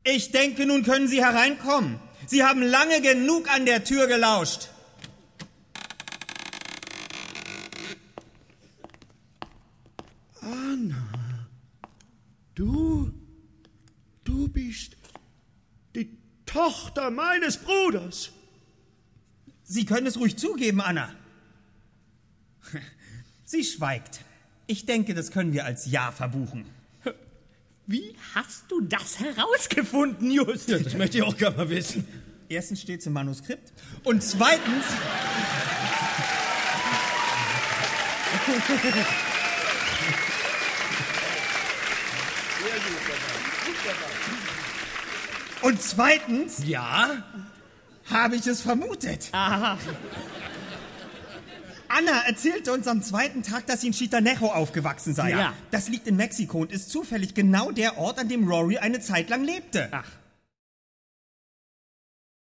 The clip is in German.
Ich denke, nun können Sie hereinkommen. Sie haben lange genug an der Tür gelauscht. Anna, du bist die Tochter meines Bruders. Sie können es ruhig zugeben, Anna. Sie schweigt. Ich denke, das können wir als Ja verbuchen. Wie hast du das herausgefunden, Just? Ja, das möchte ich auch gerne mal wissen. Erstens steht es im Manuskript und zweitens... Und zweitens... Ja? Habe ich es vermutet. Aha. Anna erzählte uns am zweiten Tag, dass sie in Chitanejo aufgewachsen sei. Ja. Das liegt in Mexiko und ist zufällig genau der Ort, an dem Rory eine Zeit lang lebte. Ach.